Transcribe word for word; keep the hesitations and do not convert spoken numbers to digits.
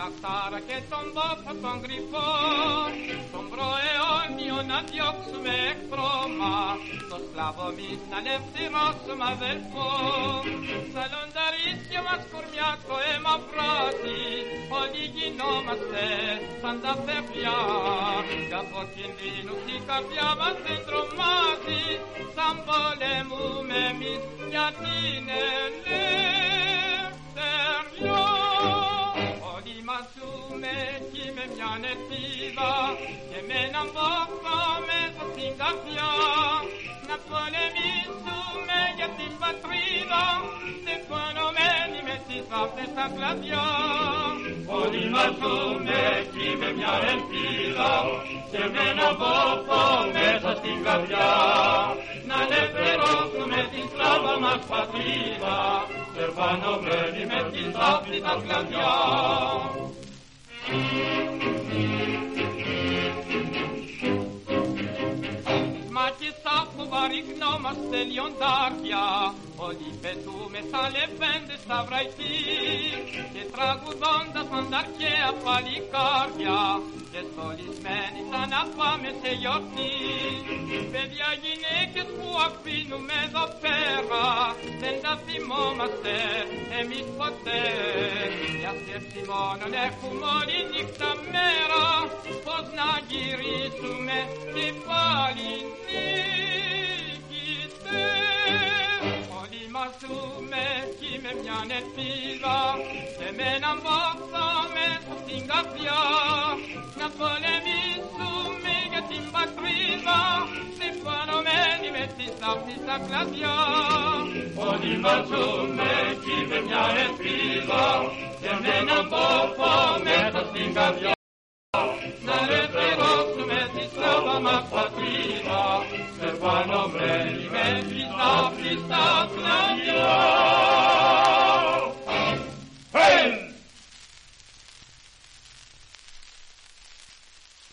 λαχτάρα και τον βόφο τον κρυφό, τον προαιώνιο να διώξουμε εχθρόμα, το σκλάβο εμείς να ελευθερώσουμε αδελφό. Στα λονταρίσια μας κορμιά το αίμα βράζει, όλοι γινόμαστε σαν τα παιδιά, κι από κινδύνους η καρδιά μας δεν τρομάζει, σαν πολεμούμε εμείς για την ελευθερία. Όλοι μας ζούμε εκεί με μια ελπίδα και με έναν βόθο μέσα στην καρδιά, να πολεμήσουμε για την πατρίδα, στεφανωμένοι με τις βάφτες στα κλαδιά. Όλοι μας ζούμε εκεί με μια ελπίδα και με έναν βόθο μέσα στην καρδιά, να ελευθερώσουμε την σλάβα μας πατρίδα, στεφανωμένοι με τις βάφτες στα κλαδιά. Μάχες από βαρυγνόμαστε λιοντάρια, όλοι πετούμε σαν λεβέντες στα βραϊκή, και τραγουδώντας σαν τα αρχαία παλικάρια, και στολισμένοι σαν να πάμε σε γιορτή. Παιδιά γυναίκες που αφήνουμε εδώ πέρα, δεν τα θυμόμαστε εμείς ποτέ, μια σκέψη μόνον έχουμε όλη νύχτα μέρα, πως να γυρίσουμε και πάλι νικητές. Όλοι μας ζούμε εκεί με μια ελπίδα και με έναν βόθο μέσα στην καρδιά, να πολεμήσουμε για την πατρίδα, συμφωνωμένοι με τις τάψεις στα κλαδιά. Όλοι μας ζούμε εκεί με μια ελπίδα και με έναν βόθο μέσα στην καρδιά, να ελευθερώσουμε τη σλάβα μας πατρίδα, στεφανωμένοι με τις τάψεις στα κλαδιά.